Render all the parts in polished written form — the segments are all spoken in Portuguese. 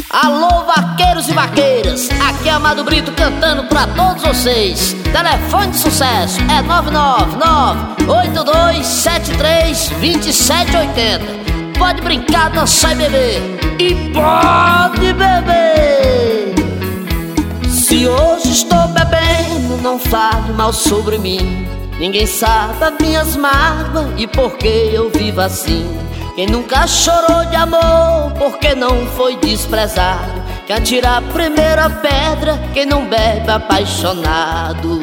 Alô, vaqueiros e vaqueiras, aqui é Amado Brito cantando pra todos vocês. Telefone de sucesso é 999-8273-2780. Pode brincar, dançar e beber, e pode beber. Se hoje estou bebendo, não fale mal sobre mim. Ninguém sabe as minhas mágoas e por que eu vivo assim. Quem nunca chorou de amor, porque não foi desprezado. Quem atira a primeira pedra, quem não bebe apaixonado.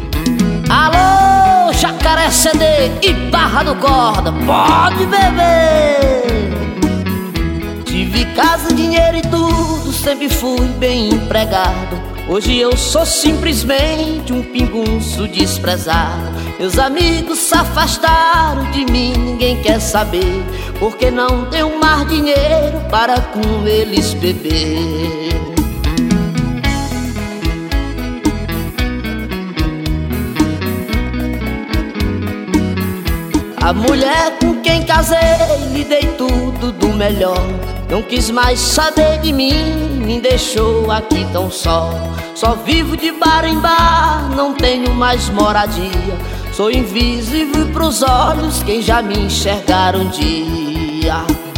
Alô, Jacaré CD e Barra do Corda, pode beber. Tive casa, dinheiro e tudo, sempre fui bem empregado. Hoje eu sou simplesmente um pingunço desprezado. Meus amigos se afastaram de mim, ninguém quer saber, porque não tenho mais dinheiro para com eles beber. A mulher com quem casei, lhe dei tudo do melhor. Não quis mais saber de mim, me deixou aqui tão só. Só vivo de bar em bar, não tenho mais moradia. Sou invisível pros olhos, quem já me enxergaram um dia.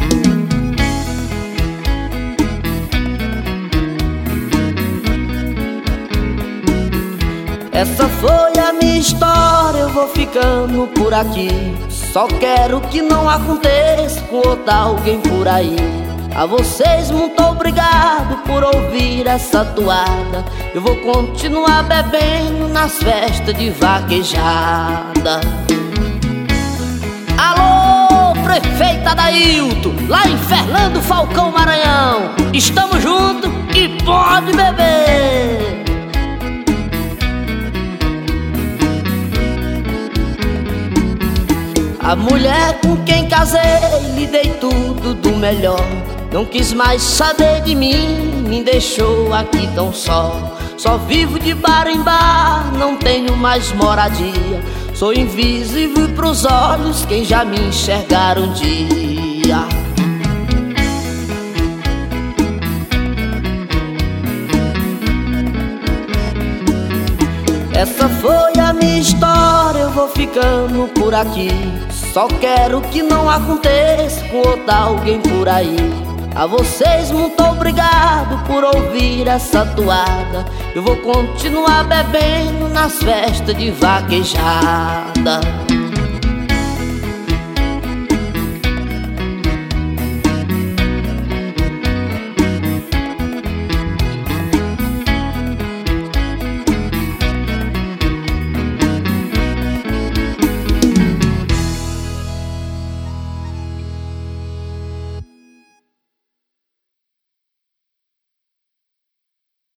Essa foi a minha história, eu vou ficando por aqui. Só quero que não aconteça com outro alguém por aí. A vocês muito obrigado por ouvir essa toada. Eu vou continuar bebendo nas festas de vaquejada. Alô, prefeita Adailto, lá em Fernando Falcão, Maranhão. Estamos juntos e pode beber. A mulher com quem casei, lhe dei tudo do melhor. Não quis mais saber de mim, me deixou aqui tão só. Só vivo de bar em bar, não tenho mais moradia. Sou invisível pros olhos, quem já me enxergaram um dia. Essa foi a minha história, eu vou ficando por aqui. Só quero que não aconteça com outro alguém por aí. A vocês muito obrigado por ouvir essa toada. Eu vou continuar bebendo nas festas de vaquejada.